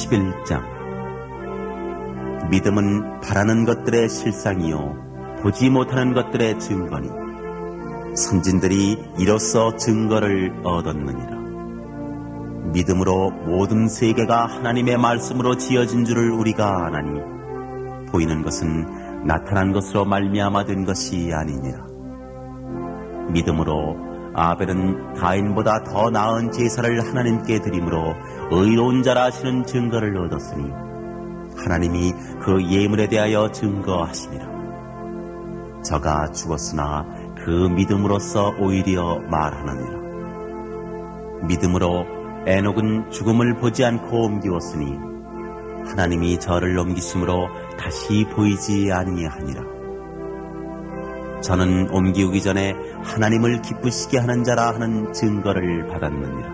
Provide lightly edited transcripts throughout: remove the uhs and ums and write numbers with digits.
11장. 믿음은 바라는 것들의 실상이요 보지 못하는 것들의 증거니 선진들이 이로써 증거를 얻었느니라. 믿음으로 모든 세계가 하나님의 말씀으로 지어진 줄을 우리가 아나니 보이는 것은 나타난 것으로 말미암아 된 것이 아니니라. 믿음으로 아벨은 가인보다 더 나은 제사를 하나님께 드림으로 의로운 자라 하시는 증거를 얻었으니 하나님이 그 예물에 대하여 증거하시니라. 저가 죽었으나 그 믿음으로써 오히려 말하느니라. 믿음으로 에녹은 죽음을 보지 않고 옮기었으니 하나님이 저를 옮기심으로 다시 보이지 아니하니라. 저는 옮기우기 전에 하나님을 기쁘시게 하는 자라 하는 증거를 받았느니라.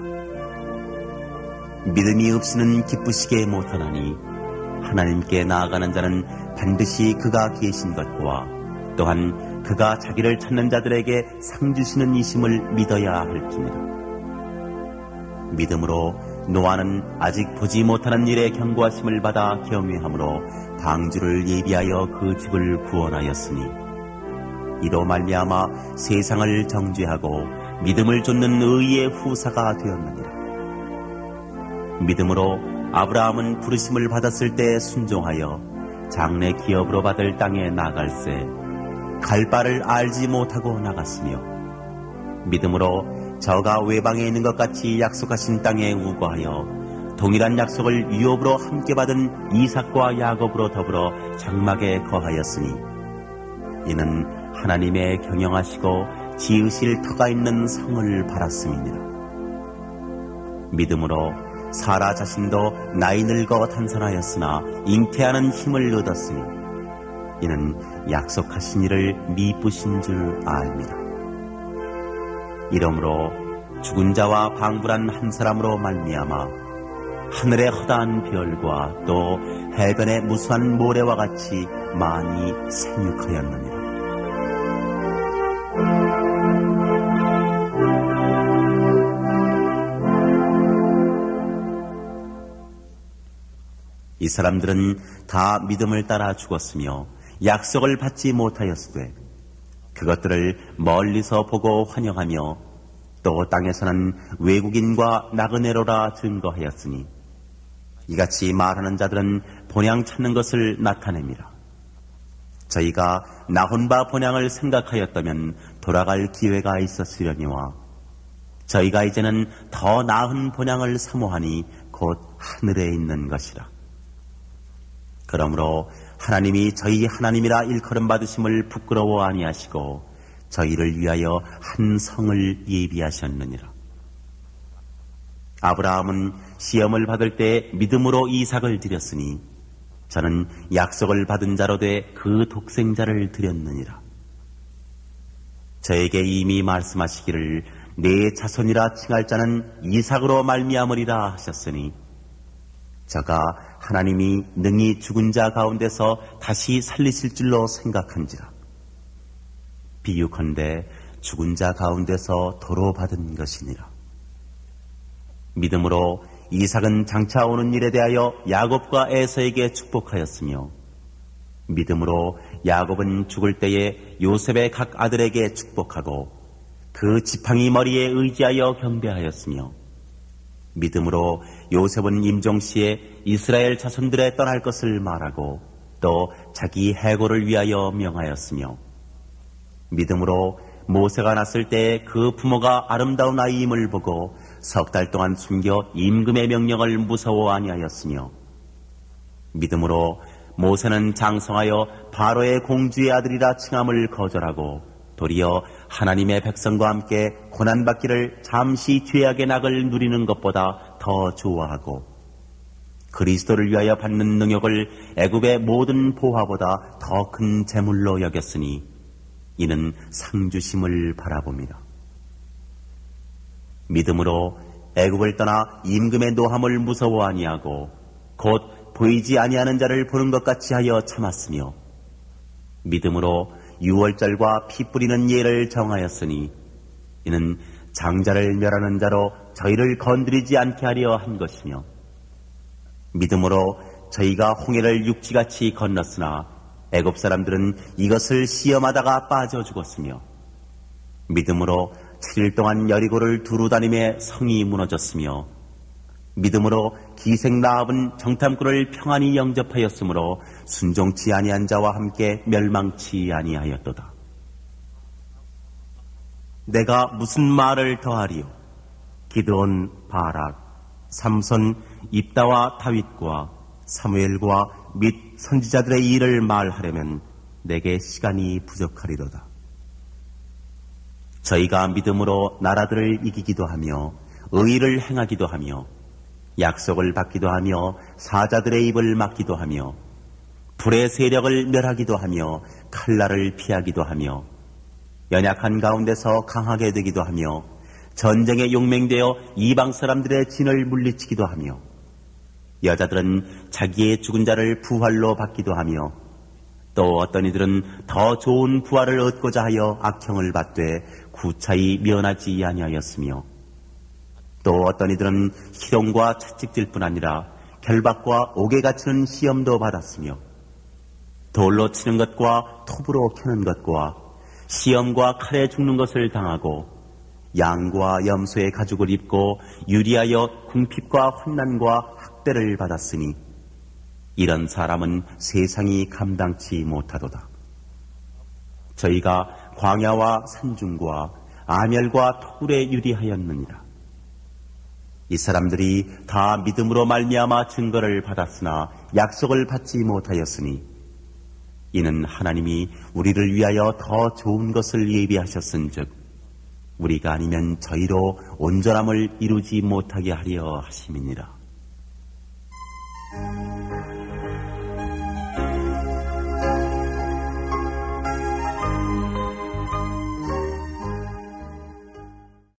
믿음이 없이는 기쁘시게 못하나니 하나님께 나아가는 자는 반드시 그가 계신 것과 또한 그가 자기를 찾는 자들에게 상 주시는 이심을 믿어야 할지니라. 믿음으로 노아는 아직 보지 못하는 일에 경고하심을 받아 경외함으로 방주를 예비하여 그 집을 구원하였으니 이로 말미암아 세상을 정죄하고 믿음을 좇는 의의 후사가 되었느니라. 믿음으로 아브라함은 부르심을 받았을 때 순종하여 장래 기업으로 받을 땅에 나갈새 갈 바를 알지 못하고 나갔으며 믿음으로 저가 외방에 있는 것 같이 약속하신 땅에 우거하여 동일한 약속을 유업으로 함께 받은 이삭과 야곱으로 더불어 장막에 거하였으니 이는 하나님의 경영하시고 지으실 터가 있는 성을 바랐음이니라. 믿음으로 사라 자신도 나이 늙어 탄선하였으나 잉태하는 힘을 얻었으니 이는 약속하신 이를 미쁘신 줄 알미라. 이러므로 죽은 자와 방불한 한 사람으로 말미암아 하늘의 허다한 별과 또 해변의 무수한 모래와 같이 많이 생육하였느니라. 이 사람들은 다 믿음을 따라 죽었으며 약속을 받지 못하였으되 그것들을 멀리서 보고 환영하며 또 땅에서는 외국인과 나그네로라 증거하였으니 이같이 말하는 자들은 본향 찾는 것을 나타냅니다. 저희가 나혼 바 본향을 생각하였다면 돌아갈 기회가 있었으려니와 저희가 이제는 더 나은 본향을 사모하니 곧 하늘에 있는 것이라. 그러므로 하나님이 저희 하나님이라 일컬음 받으심을 부끄러워 아니하시고 저희를 위하여 한 성을 예비하셨느니라. 아브라함은 시험을 받을 때 믿음으로 이삭을 드렸으니 저는 약속을 받은 자로 돼 그 독생자를 드렸느니라. 저에게 이미 말씀하시기를 내 자손이라 칭할 자는 이삭으로 말미암으리라 하셨으니 저가 하나님이 능히 죽은 자 가운데서 다시 살리실 줄로 생각한지라. 비유컨대 죽은 자 가운데서 도로 받은 것이니라. 믿음으로 이삭은 장차 오는 일에 대하여 야곱과 에서에게 축복하였으며 믿음으로 야곱은 죽을 때에 요셉의 각 아들에게 축복하고 그 지팡이 머리에 의지하여 경배하였으며 믿음으로 요셉은 임종시에 이스라엘 자손들에 떠날 것을 말하고 또 자기 해고를 위하여 명하였으며 믿음으로 모세가 났을 때 그 부모가 아름다운 아이임을 보고 석 달 동안 숨겨 임금의 명령을 무서워 아니하였으며 믿음으로 모세는 장성하여 바로의 공주의 아들이라 칭함을 거절하고 도리어 하나님의 백성과 함께 고난받기를 잠시 죄악의 낙을 누리는 것보다 더 좋아하고 그리스도를 위하여 받는 능욕을 애굽의 모든 보화보다 더 큰 재물로 여겼으니 이는 상주심을 바라봅니다. 믿음으로 애굽을 떠나 임금의 노함을 무서워 아니하고 곧 보이지 아니하는 자를 보는 것 같이 하여 참았으며 믿음으로 유월절과 피 뿌리는 예를 정하였으니 이는 장자를 멸하는 자로 저희를 건드리지 않게 하려 한 것이며 믿음으로 저희가 홍해를 육지같이 건넜으나 애굽 사람들은 이것을 시험하다가 빠져 죽었으며 믿음으로 7일 동안 여리고를 두루 다니며 성이 무너졌으며 믿음으로 기생 라합은 정탐꾼을 평안히 영접하였으므로 순종치 아니한 자와 함께 멸망치 아니하였도다. 내가 무슨 말을 더하리요? 기드온, 바락, 삼손, 입다와 다윗과 사무엘과 및 선지자들의 일을 말하려면 내게 시간이 부족하리로다. 저희가 믿음으로 나라들을 이기기도 하며 의를 행하기도 하며 약속을 받기도 하며 사자들의 입을 막기도 하며 불의 세력을 멸하기도 하며 칼날을 피하기도 하며 연약한 가운데서 강하게 되기도 하며 전쟁에 용맹되어 이방 사람들의 진을 물리치기도 하며 여자들은 자기의 죽은 자를 부활로 받기도 하며 또 어떤 이들은 더 좋은 부활을 얻고자 하여 악형을 받되 구차히 면하지 아니하였으며 또 어떤 이들은 희롱과 채찍질 뿐 아니라 결박과 옥에 갇히는 시험도 받았으며 돌로 치는 것과 톱으로 켜는 것과 시험과 칼에 죽는 것을 당하고 양과 염소의 가죽을 입고 유리하여 궁핍과 환난과 학대를 받았으니 이런 사람은 세상이 감당치 못하도다. 저희가 광야와 산중과 아멸과 토굴에 유리하였느니라. 이 사람들이 다 믿음으로 말미암아 증거를 받았으나 약속을 받지 못하였으니 이는 하나님이 우리를 위하여 더 좋은 것을 예비하셨은즉 우리가 아니면 저희로 온전함을 이루지 못하게 하려 하심이니라.